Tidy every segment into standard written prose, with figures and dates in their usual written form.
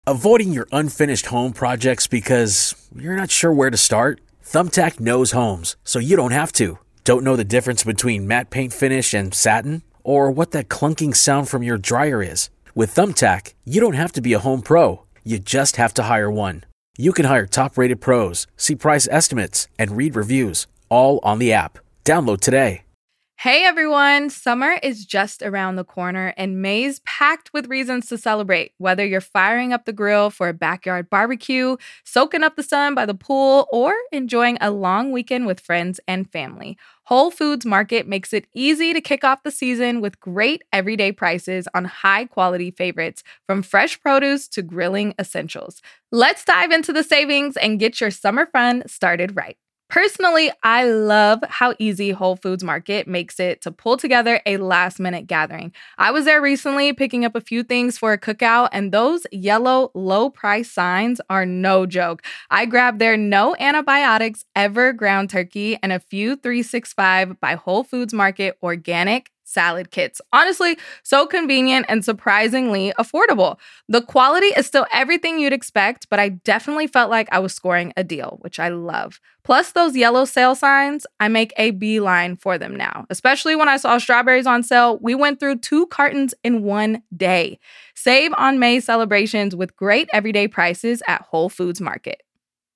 Avoiding your unfinished home projects because you're not sure where to start? Thumbtack knows homes, so you don't have to. Don't know the difference between matte paint finish and satin? Or what that clunking sound from your dryer is? With Thumbtack, you don't have to be a home pro. You just have to hire one. You can hire top-rated pros, see price estimates, and read reviews, all on the app. Download today. Hey everyone, summer is just around the corner and May's packed with reasons to celebrate. Whether you're firing up the grill for a backyard barbecue, soaking up the sun by the pool, or enjoying a long weekend with friends and family, Whole Foods Market makes it easy to kick off the season with great everyday prices on high-quality favorites, from fresh produce to grilling essentials. Let's dive into the savings and get your summer fun started right. Personally, I love how easy Whole Foods Market makes it to pull together a last-minute gathering. I was there recently picking up a few things for a cookout, and those yellow low-price signs are no joke. I grabbed their no antibiotics ever ground turkey and a few 365 by Whole Foods Market organic salad kits. Honestly, so convenient and surprisingly affordable. The quality is still everything you'd expect, but I definitely felt like I was scoring a deal, which I love. Plus those yellow sale signs, I make a beeline for them now. Especially when I saw strawberries on sale, we went through 2 cartons in one day. Save on May celebrations with great everyday prices at Whole Foods Market.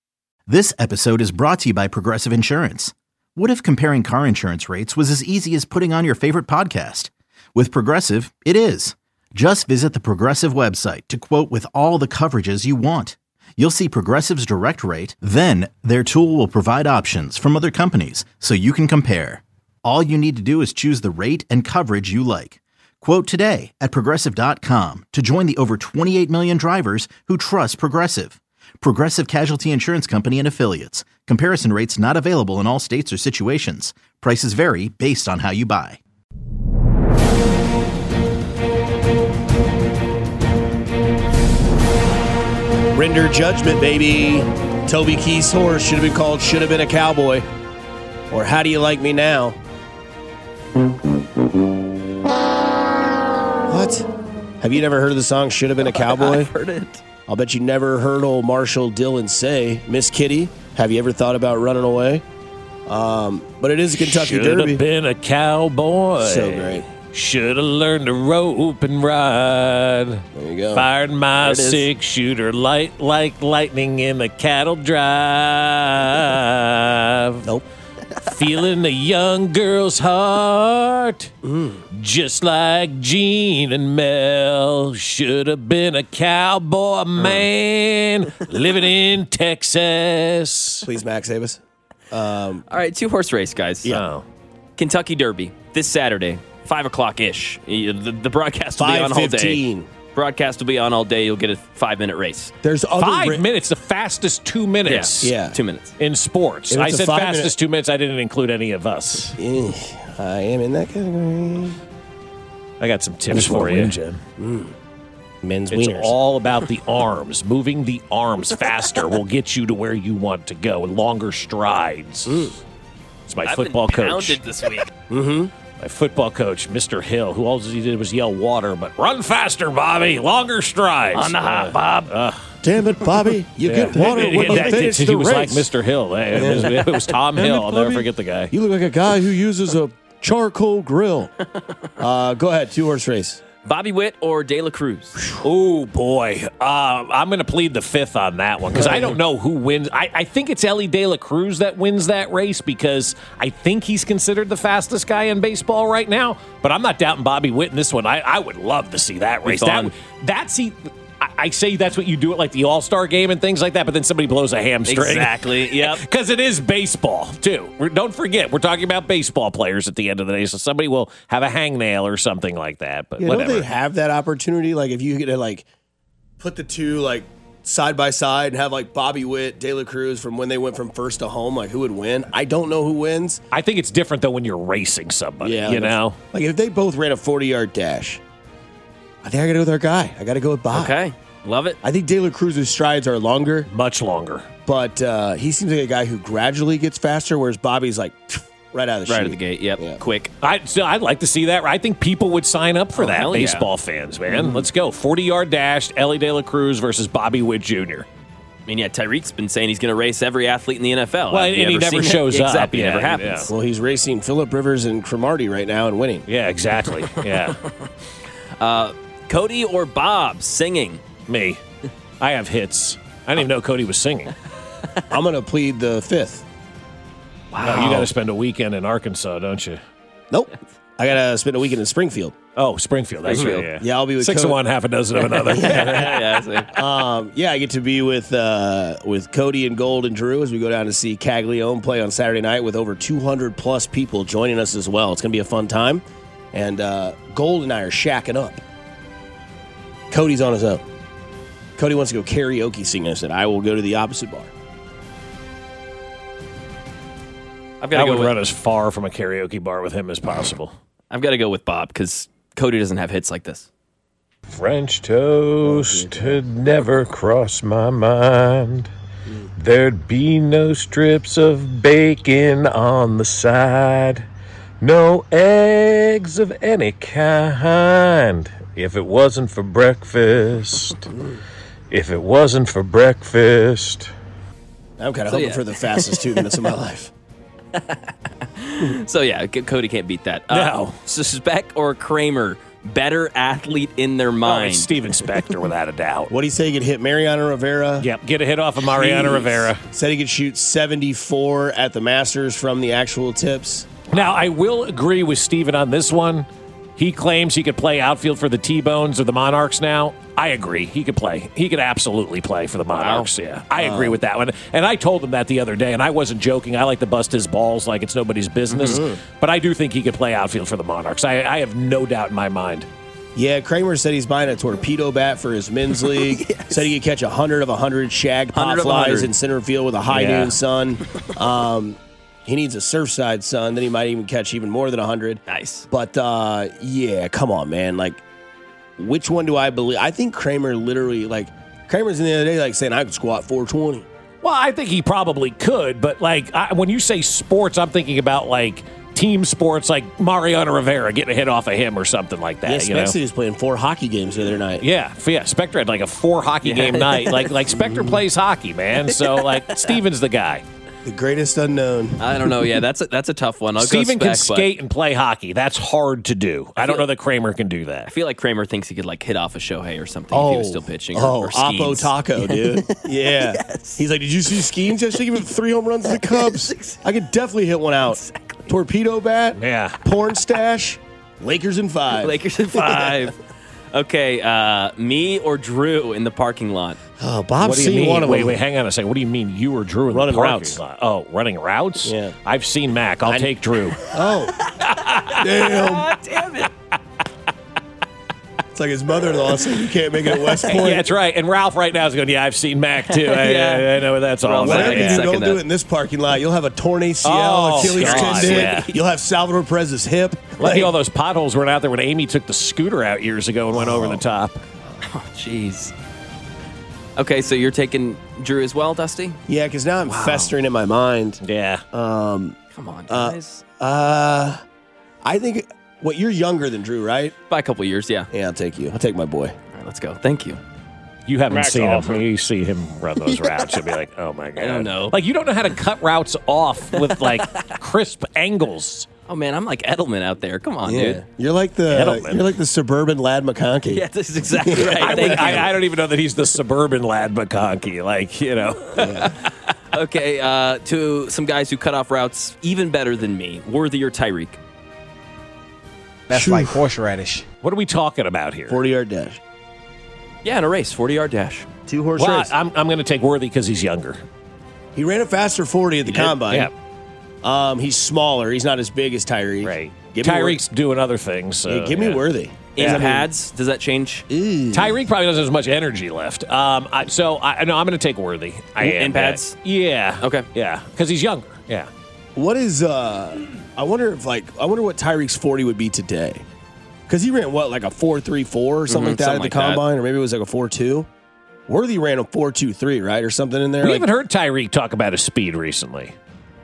This episode is brought to you by Progressive Insurance. What if comparing car insurance rates was as easy as putting on your favorite podcast? With Progressive, it is. Just visit the Progressive website to quote with all the coverages you want. You'll see Progressive's direct rate, then their tool will provide options from other companies so you can compare. All you need to do is choose the rate and coverage you like. Quote today at Progressive.com to join the over 28 million drivers who trust Progressive. Progressive Casualty Insurance Company and Affiliates. Comparison rates not available in all states or situations. Prices vary based on how you buy. Render judgment, baby. Toby Keith's horse should have been called Should Have Been a Cowboy. Or How Do You Like Me Now? What? Have you never heard of the song Should Have Been a Cowboy? I've heard it. I'll bet you never heard old Marshall Dillon say, Miss Kitty, have you ever thought about running away? But it is a Kentucky Derby. Should have been a cowboy. So great. Should have learned to rope and ride. There you go. Fired my 6-shooter light like lightning in a cattle drive. Nope. Feeling a young girl's heart. Just like Gene and Mel. Should have been a cowboy man living in Texas. Please, Max, save us. All right, 2-horse race, guys. Yeah. Kentucky Derby this Saturday, 5 o'clock-ish. The broadcast will be on all day. 5:15. Broadcast will be on all day. You'll get a 5-minute race. There's other 5 minutes, the fastest 2 minutes. Yeah. 2 minutes. In sports. If I it's a said 5 fastest 2 minutes. I didn't include any of us. I am in that category. I got some tips for you. Men's It's wieners. all about the arms. Moving the arms faster will get you to where you want to go. Longer strides. It's my football coach. This week. My football coach, Mr. Hill, who all he did was yell water, but run faster, Bobby. Longer strides. On the hop, Bob. Damn it, Bobby. You get water when you finish the He was race. like Mr. Hill. It was Tom Hill. I'll never forget the guy. You look like a guy who uses a charcoal grill. Go ahead, 2-horse race. Bobby Witt or De La Cruz? Oh, boy. I'm going to plead the 5th on that one because I don't know who wins. I think it's Ellie De La Cruz that wins that race because I think he's considered the fastest guy in baseball right now, but I'm not doubting Bobby Witt in this one. I would love to see that race. I say that's what you do at like the All-Star game and things like that, but then somebody blows a hamstring. Exactly, yep. Because it is baseball, too. Don't forget, we're talking about baseball players at the end of the day, so somebody will have a hangnail or something like that. But whatever. Don't they have that opportunity? Like, if you get to, like, put the two, like, side by side and have, like, Bobby Witt, De La Cruz from when they went from first to home, like, who would win? I don't know who wins. I think it's different, though, when you're racing somebody, you know? Like, if they both ran a 40-yard dash, I think I got to go with our guy. I got to go with Bob. Okay. Love it. I think De La Cruz's strides are longer. Much longer. But he seems like a guy who gradually gets faster, whereas Bobby's like right out of the Right chute. out of the gate. Yep. Yeah. Quick. I'd like to see that. I think people would sign up for that, hell yeah. baseball fans, man. Let's go. 40-yard dash, Ellie De La Cruz versus Bobby Witt Jr. I mean, yeah, Tyreek's been saying he's going to race every athlete in the NFL. Well, Have you and he ever never seen it? shows up. Exactly. Yeah, It never yeah. happens. Well, he's racing Phillip Rivers and Cromartie right now and winning. Yeah, exactly. Yeah. Cody or Bob singing? Me. I have hits. I didn't even know Cody was singing. I'm going to plead the fifth. Wow. You got to spend a weekend in Arkansas, don't you? Nope. I got to spend a weekend in Springfield. Oh, Springfield. That's right. Yeah. Yeah, I'll be with 6 of one, half a dozen of another. Yeah, same. Yeah, I get to be with Cody and Gold and Drew as we go down to see Caglione play on Saturday night with over 200-plus people joining us as well. It's going to be a fun time. And Gold and I are shacking up. Cody's on his own. Cody wants to go karaoke singing. I said, I will go to the opposite bar. I've got I to would go. run as far from a karaoke bar with him as possible. I've got to go with Bob because Cody doesn't have hits like this. French toast had never crossed my mind. There'd be no strips of bacon on the side. No eggs of any kind. If it wasn't for breakfast. If it wasn't for breakfast. I'm kind of hoping for the fastest 2 minutes of my life. So, yeah, Cody can't beat that. No. Speck or Kramer, better athlete in their Oh, mind. it's Steven Spector, without a doubt. What do you say he could hit Mariano Rivera? Yep, get a hit off of Mariano Jeez. Rivera. Said he could shoot 74 at the Masters from the actual tips. Now, I will agree with Steven on this one. He claims he could play outfield for the T-Bones or the Monarchs now. I agree. He could play. He could absolutely play for the Monarchs, yeah. I agree with that one. And I told him that the other day, and I wasn't joking. I like to bust his balls like it's nobody's business. But I do think he could play outfield for the Monarchs. I have no doubt in my mind. Yeah, Kramer said he's buying a torpedo bat for his men's league. Said he could catch 100 of 100 shag pop 100 of flies 100. in center field with a high Yeah. noon sun. He needs a Surfside sun. Then he might even catch even more than 100. Nice. But, yeah, come on, man. Like, which one do I believe? I think Kramer literally, like, Kramer's in the other day, like, saying I could squat 420. Well, I think he probably could. But, like, when you say sports, I'm thinking about, like, team sports like Mariano Rivera getting a hit off of him or something like that. Yeah, you know? Spector was playing 4 hockey games the other night. Yeah, Spector had like a 4 hockey game night. Like Spector plays hockey, man. So like Steven's the guy. The greatest unknown. I don't know. Yeah, that's a tough one. I'll Steven go can Speck, but skate and play hockey. That's hard to do. I don't know that Kramer can do I that. feel like Kramer thinks he could like hit off a Shohei or something if he was still pitching. Or Oppo Skeens. Taco, dude. Yeah. He's like, did you see Skeens yesterday giving 3 home runs to the Cubs? I could definitely hit one out. Torpedo bat. Yeah. Porn stash. Lakers in 5. Lakers in 5. Okay, me or Drew in the parking lot? Oh, Bob's What do you seen mean? one of them. Wait, hang on a second. What do you mean you or Drew in Running the parking routes. lot? Oh, running routes? Yeah. I've seen Mac. I'll take Drew. Oh. Damn. Damn it. It's like his mother-in-law said you can't make it at West Point. Yeah, that's right. And Ralph right now is going, yeah, I've seen Mac too. I know what that's all Ralph's about. Whatever you Yeah. do, Second don't that. do it in this parking lot. You'll have a torn ACL, Oh, Achilles God, tendon. yeah. You'll have Salvador Perez's hip. Lucky all those potholes weren't out there when Amy took the scooter out years ago and went over the top. Oh, jeez. Okay, so you're taking Drew as well, Dusty? Yeah, because now I'm festering in my mind. Yeah. Come on, guys. I think, you're younger than Drew, right? By a couple years, yeah. Yeah, I'll take you. I'll take my boy. All right, let's go. Thank you. You haven't Mac's seen offer. him. You see him run those routes. You'll be like, oh, my God. I don't know. Like, you don't know how to cut routes off with, like, crisp angles. Oh, man, I'm like Edelman out there. Come on, dude. You're like the suburban Lad McConkey. Yeah, this is exactly right. Thank you. I don't even know that he's the suburban lad McConkey. Like, you know. Okay, to some guys who cut off routes even better than me, Worthy or Tyreek? That's like horseradish. What are we talking about here? 40-yard dash. Yeah, in a race, 40-yard dash. 2-horse Well, race. I'm going to take Worthy because he's younger. He ran a faster 40 at the combine. Yeah. He's smaller. He's not as big as Tyreek. Right. Give me Tyreek's doing other things. So, Give me Worthy. In Yeah. pads, does that change? Tyreek probably doesn't have as much energy left. I'm going to take Worthy. I am. In pads? Yeah. Okay. Yeah, because he's younger. Yeah. What is I wonder what Tyreek's 40 would be today. Because he ran like a 4.34 or something like that something at the like that. combine, or maybe it was like a 4.2. Worthy ran a 4.23, right, or something in there. We Like, haven't heard Tyreek talk about his speed recently.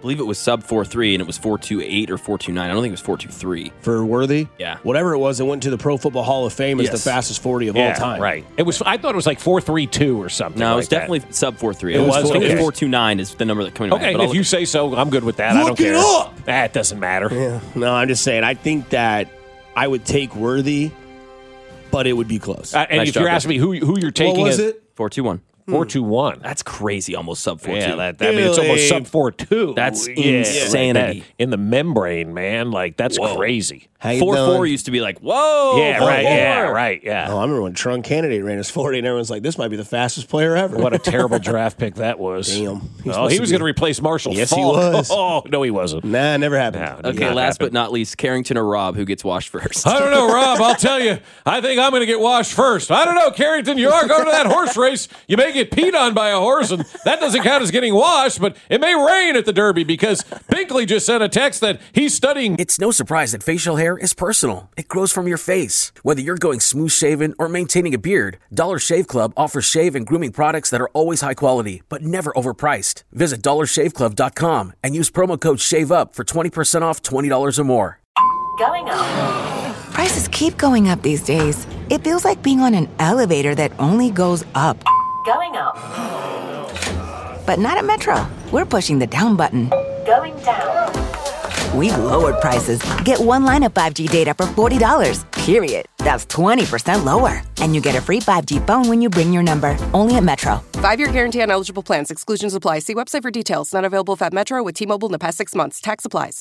believe it was sub 4.3, and it was 4.28 or 4.29. I don't think it was 4.23. For Worthy? Yeah. Whatever it was, it went to the Pro Football Hall of Fame as the fastest 40 of all time. Right. I thought it was like 4.32 or something. No, it was like definitely sub 4.3. It was? I think Okay. it was 4.29 is the number that came in my head. Okay, But if you say so, I'm good with that. I don't care. Look it up! That doesn't matter. Yeah. No, I'm just saying, I think that I would take Worthy, but it would be close. And Nice if job, you're asking me who you're taking, What was it? 4.21. 4.21. That's crazy, almost sub 4.2. Yeah, I mean, it's almost sub 4.2. That's Yeah, insanity. like that. In the membrane, man. Like, that's crazy. How you 4.4 doing? used to be like, whoa. Yeah, 4.4. right. Yeah, right. Yeah. Oh, I remember when Trunk Candidate ran his 40, and everyone's like, this might be the fastest player ever. What a terrible draft pick that was. Damn. He was going to replace Marshall Yes, he Faulk. was. Oh, no, he wasn't. Nah, never happened. No, Okay, did not last happen. but not least, Carrington or Rob, who gets washed first? I don't know, Rob. I'll tell you. I think I'm going to get washed first. I don't know, Carrington. You are going to that horse race. You may get peed on by a horse, and that doesn't count as getting washed, but it may rain at the Derby because Binkley just sent a text that he's studying. It's no surprise that facial hair is personal. It grows from your face. Whether you're going smooth shaven or maintaining a beard, Dollar Shave Club offers shave and grooming products that are always high quality, but never overpriced. Visit dollarshaveclub.com and use promo code SHAVEUP for 20% off $20 or more. Going up. Prices keep going up these days. It feels like being on an elevator that only goes up. Going up. But not at Metro. We're pushing the down button. Going down. We've lowered prices. Get one line of 5G data for $40, period. That's 20% lower. And you get a free 5G phone when you bring your number. Only at Metro. 5-year guarantee on eligible plans. Exclusions apply. See website for details. Not available if at Metro with T-Mobile in the past 6 months. Tax applies.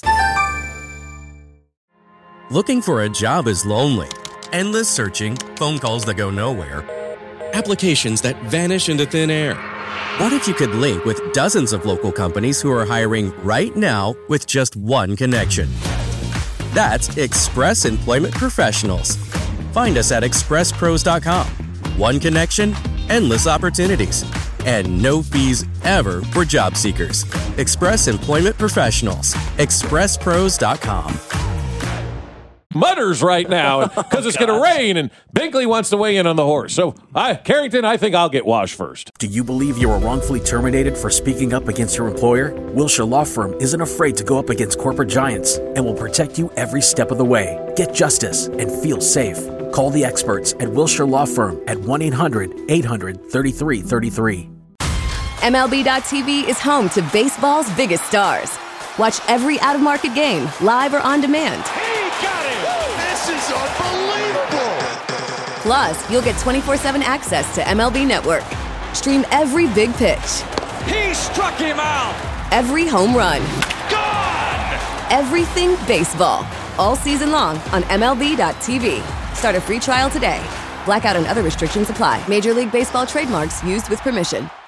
Looking for a job is lonely. Endless searching, phone calls that go nowhere, applications that vanish into thin air. What if you could link with dozens of local companies who are hiring right now with just one connection? That's Express Employment Professionals. Find us at expresspros.com. One connection, endless opportunities, and no fees ever for job seekers. Express Employment Professionals. expresspros.com. Mutters right now because it's going to rain, and Binkley wants to weigh in on the horse. So, Carrington, I think I'll get washed first. Do you believe you were wrongfully terminated for speaking up against your employer? Wilshire Law Firm isn't afraid to go up against corporate giants and will protect you every step of the way. Get justice and feel safe. Call the experts at Wilshire Law Firm at 1-800-800-3333. MLB.tv is home to baseball's biggest stars. Watch every out-of-market game, live or on demand. This is unbelievable! Plus, you'll get 24/7 access to MLB Network. Stream every big pitch. He struck him out! Every home run. Gone! Everything baseball. All season long on MLB.tv. Start a free trial today. Blackout and other restrictions apply. Major League Baseball trademarks used with permission.